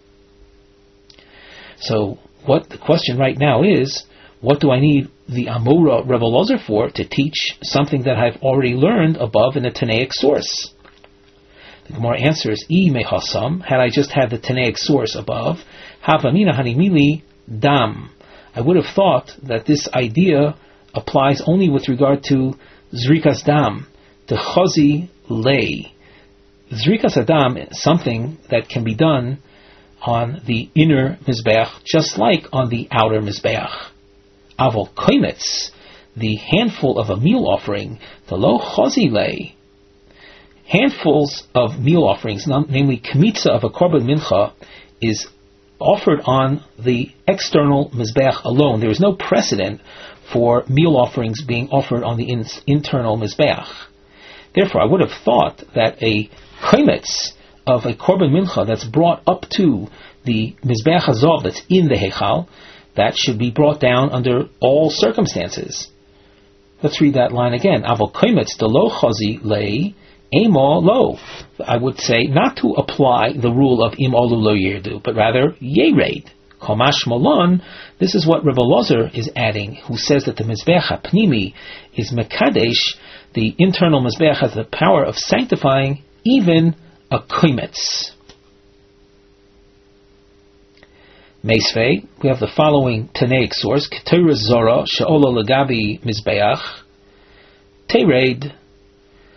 So what the question right now is, what do I need the Amora Rebbe Elazar for to teach something that I've already learned above in a Tanaic source? The Gemara answers, I mehasam, had I just had the Tanaic source above, havamina hanimili dam. I would have thought that this idea applies only with regard to zrikas dam, the chazi lay. Zrikas adam is something that can be done on the inner mizbeach, just like on the outer mizbeach. Avol koimetz, the handful of a meal offering, the lo chazi lay. Handfuls of meal offerings, namely kmitza of a korban mincha, is offered on the external mizbeach alone. There is no precedent for meal offerings being offered on the in- internal mizbeach. Therefore, I would have thought that a kmitz of a korban mincha that's brought up to the mizbeach hazov that's in the heichal, that should be brought down under all circumstances. Let's read that line again. Avol kmitz de lo chazi lei Emo lo. I would say not to apply the rule of im olu lo yerdu, but rather yered. Komash malon. This is what Rebbe Elazar is adding, who says that the mizbeach hapnimi is mekadesh. The internal mizbeach has the power of sanctifying even a koimetz. Meisvei, we have the following Tanaic source: Keturah Zora she'ola legabi mizbeach tered.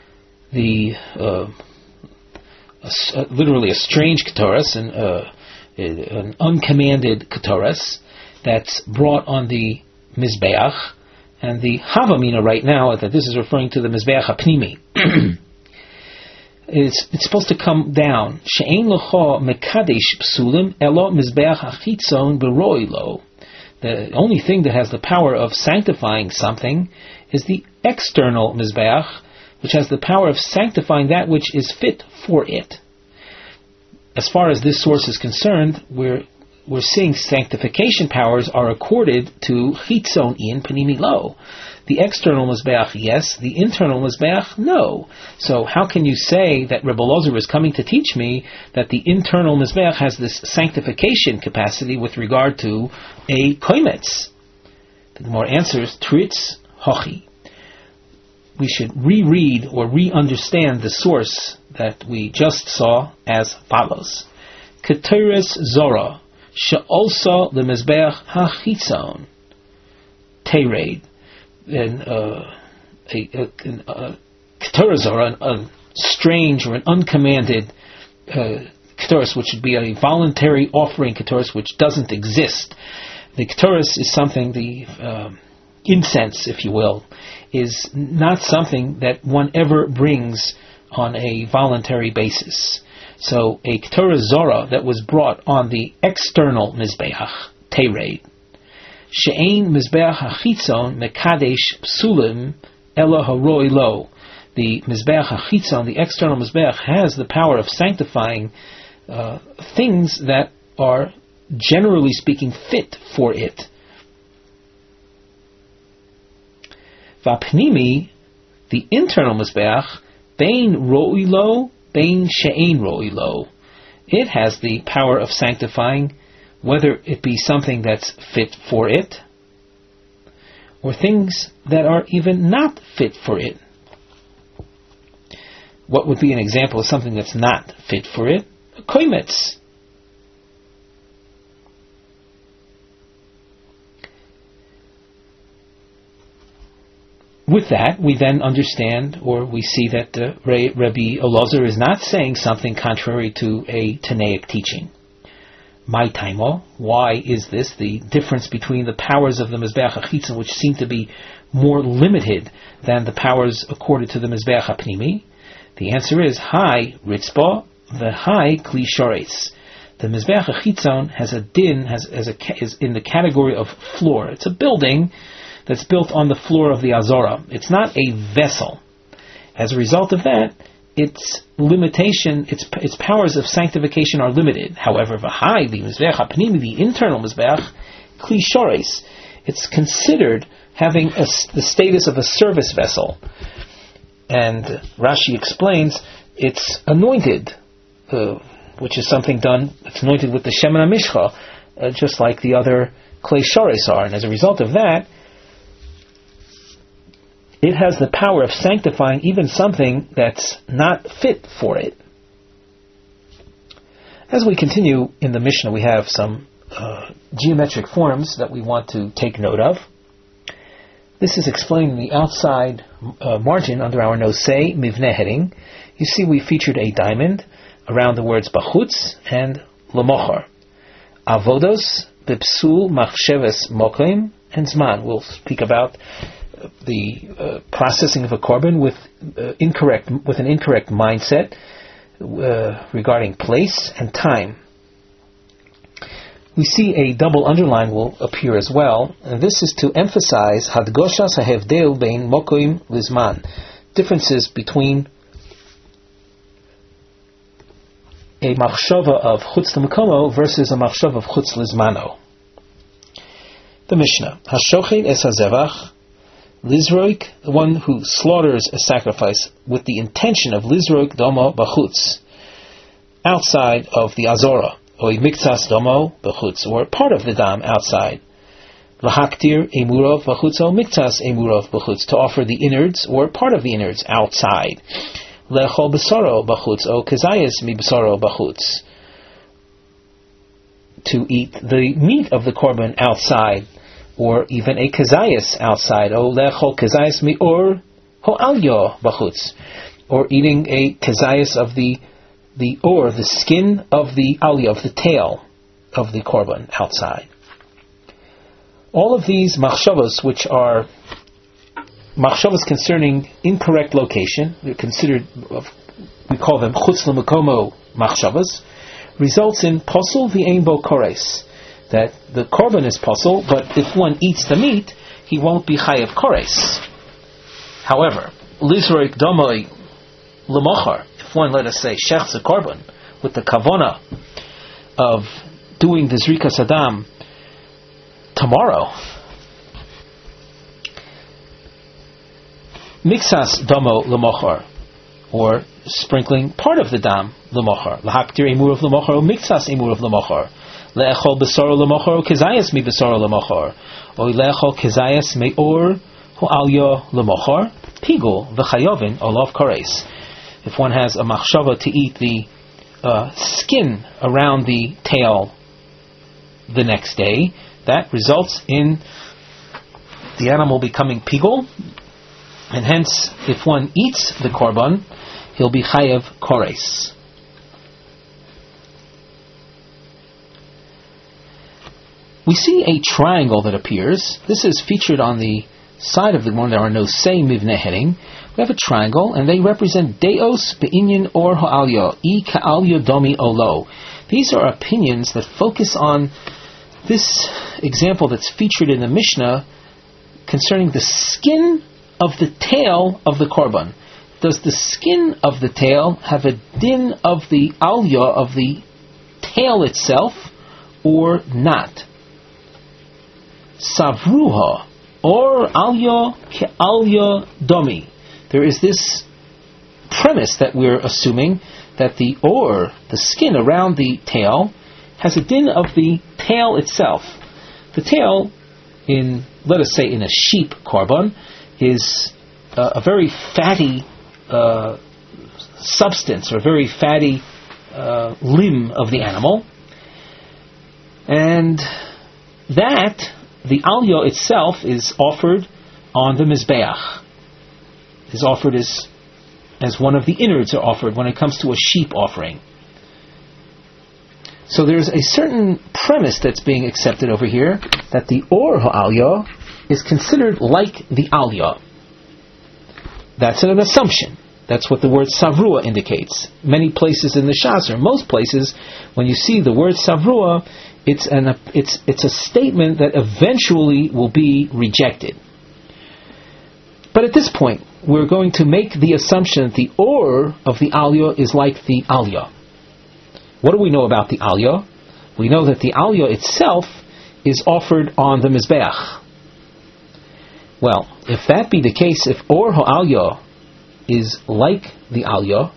The uh, a, uh, literally a strange Keturah, and uh, an uncommanded Ketores that's brought on the Mizbeach, and the Havamina right now, that this is referring to the Mizbeach HaPnimi. It's, it's supposed to come down. She'ein locho mekadesh psulim elo Mizbeach HaChitzon beroi lo. The only thing that has the power of sanctifying something is the external Mizbeach, which has the power of sanctifying that which is fit for it. As far as this source is concerned, we're we're seeing sanctification powers are accorded to Chitzon in Panimi Lo. The external Mizbeach, yes. The internal Mizbeach, no. So how can you say that Rebbe Lozer is coming to teach me that the internal Mizbeach has this sanctification capacity with regard to a koimetz? The Gemara answers, Tritz Hochi. We should reread or re-understand the source that we just saw as follows. Keteres Zora, she'olsa lemizbeach hachitzon, tered, and uh, a, a, a Keteres Zora, a strange or an uncommanded uh, Keteres, which would be a voluntary offering Keteres, which doesn't exist. The Keteres is something, the uh, incense, if you will, is not something that one ever brings on a voluntary basis. So a Keteres Zora that was brought on the external Mizbeach, Tered, She'ein Mizbeach HaChitzon Mekadesh Psulim Ela Haroi Lo. The Mizbeach HaChitzon, the external Mizbeach, has the power of sanctifying uh, things that are, generally speaking, fit for it. Vapnimi, the internal Mizbeach, Bein Ro'i Lo, Bein She'ein Ro'i Lo. It has the power of sanctifying, whether it be something that's fit for it, or things that are even not fit for it. What would be an example of something that's not fit for it? A koimetz. With that, we then understand, or we see that uh, Rabbi Elazar is not saying something contrary to a Tanaic teaching. My taimo, why is this? The difference between the powers of the Mizbeach HaChitzon, which seem to be more limited than the powers accorded to the Mizbeach HaPnimi? The answer is, Hai Ritzba, the Hai Kli Shoretz. The Mizbeach HaChitzon has a din, has, has a, is in the category of floor. It's a building that's built on the floor of the Azora. It's not a vessel. As a result of that, its limitation, its its powers of sanctification are limited. However, v'hai, the Mizbeach HaPnimi, the internal Mizbeach, Kli Shoretz, it's considered having a, the status of a service vessel. And Rashi explains it's anointed, uh, which is something done, it's anointed with the Shemen HaMishcha, uh, just like the other Klei Shoretz are. And as a result of that, it has the power of sanctifying even something that's not fit for it. As we continue in the Mishnah, we have some uh, geometric forms that we want to take note of. This is explained in the outside uh, margin under our Nosei Mivneh heading. You see we featured a diamond around the words Bachutz and Lamochar. Avodos, Bipsul, Machsheves, Mokim, and Zman. We'll speak about the uh, processing of a korban with uh, incorrect with an incorrect mindset uh, regarding place and time. We see a double underline will appear as well, and this is to emphasize hadgoshas hahevdel bein mokoim lizman, differences between a machshava of chutz l'makomo versus a machshava of chutz lizmano. The Mishnah: Hashochet es hazevach Lizroik, the one who slaughters a sacrifice with the intention of Lizroik domo bachutz, outside of the Azora, or miktsas domo bachutz, or part of the dam outside. Lahaktir emurov bachutz, or miktsas emurov bachutz, to offer the innards or part of the innards outside. Lechol besaro bachutz, or kezayas mi besaro bachutz, to eat the meat of the korban outside, or even a kezayas outside, o lechol kezayas mi or ho'alyo bachutz, or eating a kezayas of the the or the skin of the alya, of the tail, of the korban outside. All of these machshavos, which are machshavos concerning incorrect location, they're considered, we call them chutz l'makomo machshavos, results in posel v'ein bo kores, that the korban is posel, but if one eats the meat, he won't be chayav kores. However, lizroik domoi l'mochar, if one, let us say, shechs a korban, with the kavona of doing the zrikas adam tomorrow, mixas domo l'mochar, or sprinkling part of the dam l'mochar, lahaktir emur of l'mochar, mixas emur of l'mochar, le'echol besoro l'mochar, kezayas mi besoro l'mochar, or le'echol kezayas me'or ho'alyo l'mochar, pigul v'chayovin olav kores. If one has a machshava to eat the uh, skin around the tail the next day, that results in the animal becoming pigul, and hence, if one eats the korban, he'll be chayav kores. We see a triangle that appears. This is featured on the side of the one. There are no say mivne heading. We have a triangle, and they represent deos be'inyan or ha'alya, i ka'alya domi olo. These are opinions that focus on this example that's featured in the Mishnah concerning the skin of the tail of the korban. Does the skin of the tail have a din of the alya, of the tail itself, or not? Savruha, or alya ke alya domi. There is this premise that we're assuming that the or, the skin around the tail, has a din of the tail itself. The tail, in let us say in a sheep korban, is uh, a very fatty uh, substance, or a very fatty uh, limb of the animal, and that the alya itself is offered on the mizbeach, is offered as as one of the innards are offered when it comes to a sheep offering. So there's a certain premise that's being accepted over here, that the or ha'alya is considered like the alya. That's an assumption. That's what the word savrua indicates. Many places in the Shas, or most places, when you see the word savrua, it's an it's it's a statement that eventually will be rejected. But at this point, we're going to make the assumption that the or of the alya is like the alya. What do we know about the alya? We know that the alya itself is offered on the mizbeach. Well, if that be the case, if or ha'alya is like the alya,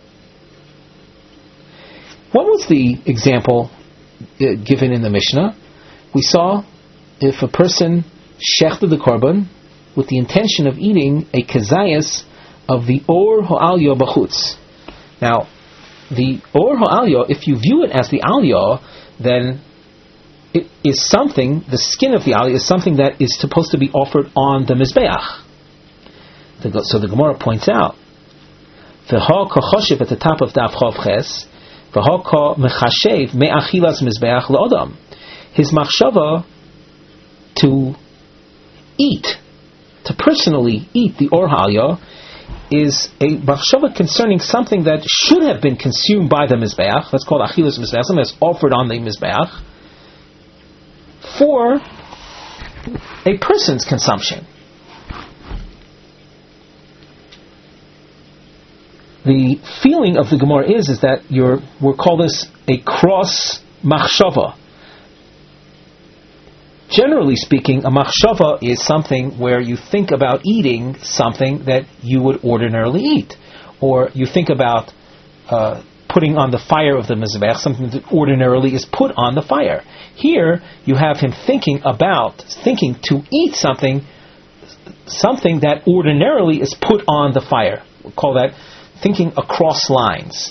what was the example uh, given in the Mishnah? We saw if a person shechted the korban with the intention of eating a kazayas of the or ha'alya b'chutz. Now, the or ha'alya, if you view it as the alya, then it is something, the skin of the alya is something that is supposed to be offered on the mizbeach. So the Gemara points out, v'ha kachoshev at the top of Daf Chav Ches, v'ha ka mechashev me'achilas mizbeach la'odam. His machshava to eat, to personally eat the or ha'alya, is a machshava concerning something that should have been consumed by the mizbeach. That's called achilas mizbeach, something that's offered on the mizbeach for a person's consumption. The feeling of the Gemara is is that you're we'll call this a cross machshava. Generally speaking, a machshava is something where you think about eating something that you would ordinarily eat, or you think about uh, putting on the fire of the mizbeach something that ordinarily is put on the fire. Here, you have him thinking about, thinking to eat something, something that ordinarily is put on the fire. We'll call that thinking across lines.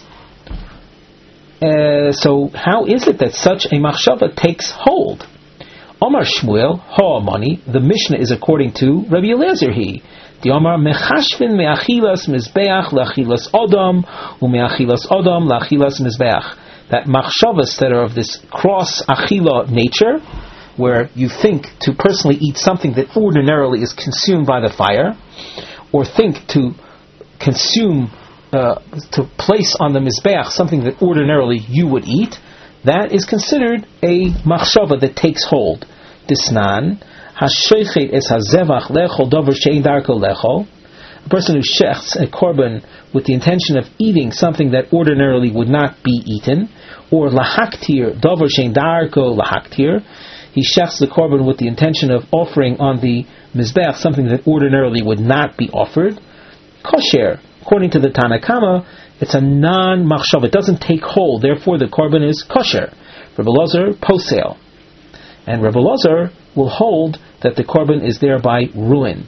Uh, so, how is it that such a machshava takes hold? Omar Shmuel, ha'amani, the Mishnah is according to Rabbi Eliezer he. The Omar mechashvin me'achilas mizbeach lachilas odam u'me'achilas odam lachilas mizbeach. that machshavas that are of this cross achila nature, where you think to personally eat something that ordinarily is consumed by the fire, or think to consume, uh, to place on the mizbeach something that ordinarily you would eat, that is considered a machshava that takes hold. Disnan, hashoichet es hazevach lechol dover she'ein darko lechol, a person who shechts a korban with the intention of eating something that ordinarily would not be eaten, or lahaktir dover she'ein darko lahaktir, he shechts the korban with the intention of offering on the mizbeach something that ordinarily would not be offered. Kosher, according to the Tanakama, it's a non-machshav. It doesn't take hold. Therefore, the korban is kosher. Rebbe Elazar, posel. And Rebbe Elazar will hold that the korban is thereby ruined.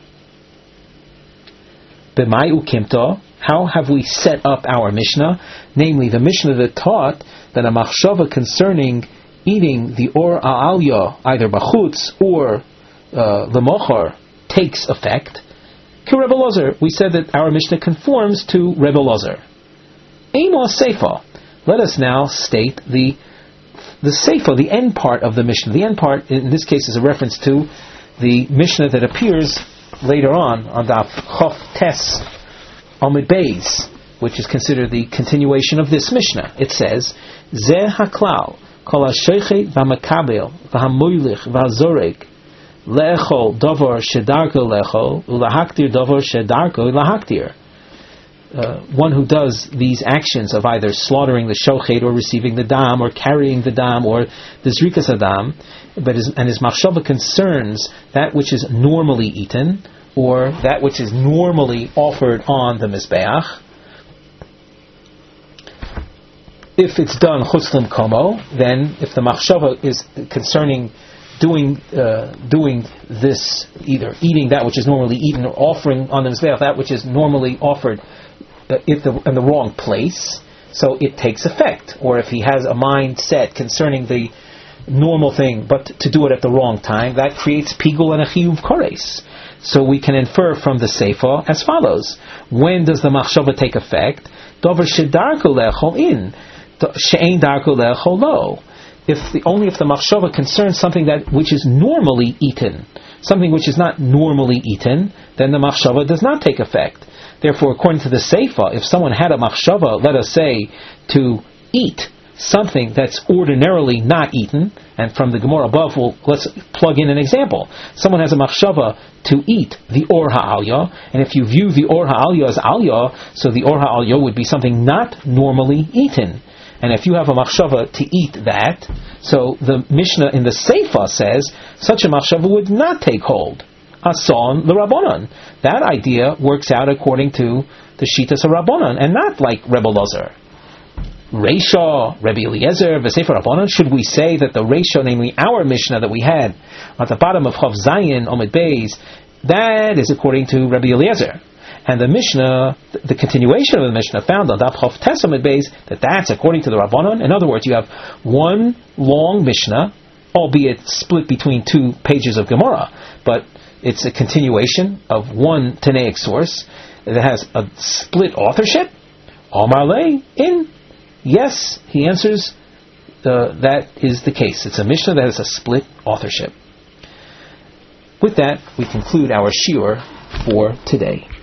B'mai ukimto, how have we set up our Mishnah? Namely, the Mishnah that taught that a machshava concerning eating the or ha'alya, either bachutz or uh, lemochar, takes effect. Ki Rebbe Elazar, we said that our Mishnah conforms to Rebbe Elazar. Eino seifa. Let us now state the the seifa, the end part of the Mishnah. The end part, in this case, is a reference to the Mishnah that appears later on on the Chof Tes Amud Beis, which is considered the continuation of this Mishnah. It says, Zeh haklal kol ha'shoichet v'hamakabel v'hamoilich v'hazorek le'echol davar shedarko le'echol ulahaktir davar shedarko ulahaktir. Uh, one who does these actions of either slaughtering the shochet or receiving the dam or carrying the dam or the zrikas adam, but his, and his machshava concerns that which is normally eaten or that which is normally offered on the mizbeach. If it's done chutz l'mkomo, then if the machshava is concerning doing uh, doing this, either eating that which is normally eaten or offering on the mizbeach that which is normally offered uh, if the, in the wrong place, so it takes effect. Or if he has a mind set concerning the normal thing, but to do it at the wrong time, that creates pigul and a chiyuv kores. So we can infer from the seifa as follows: when does the machshava take effect? Dover shedarko lechol in, she'ein darko lechol lo. If the, only if the machshava concerns something that which is normally eaten, something which is not normally eaten, then the machshava does not take effect. Therefore, according to the seifa, if someone had a machshava, let us say, to eat something that's ordinarily not eaten, and from the Gemara above, we'll, let's plug in an example. Someone has a machshava to eat the or ha'alya, and if you view the or ha'alya as alya, so the or ha'alya would be something not normally eaten. And if you have a machshava to eat that, so the Mishnah in the Seifa says, such a machshava would not take hold. Ason l'Rabbanan. That idea works out according to the Shitas of Rabbanan, and not like Rebbe Elazar. Reisha, Rebbe Eliezer, V'Sefer Rabbanan. Should we say that the Reisha, namely our Mishnah that we had at the bottom of Chav Zayin, Amud Beis, that is according to Rebbe Eliezer? And the Mishnah, the continuation of the Mishnah found on Daf Chav Tes Amud Beis, that that's according to the Rabbanon. In other words, you have one long Mishnah, albeit split between two pages of Gemara, but it's a continuation of one Tanaic source that has a split authorship. Amar Le, in. Yes, he answers, uh, that is the case. It's a Mishnah that has a split authorship. With that, we conclude our shiur for today.